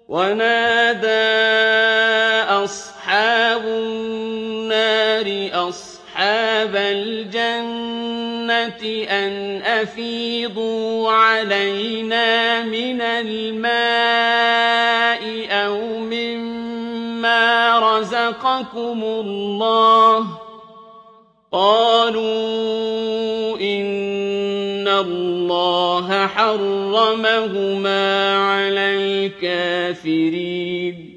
وَنَادَىٰ أَصْحَابُ النَّارِ أَصْحَابَ الْجَنَّةِ أَنْ أَفِيضُوا عَلَيْنَا مِنَ الْمَاءِ أَوْ مِمَّا رَزَقَكُمُ اللَّهُ ۚ قَالُوا إِنَّ اللَّهَ حَرَّمَهُمَا عَلَى الْكَافِرِينَ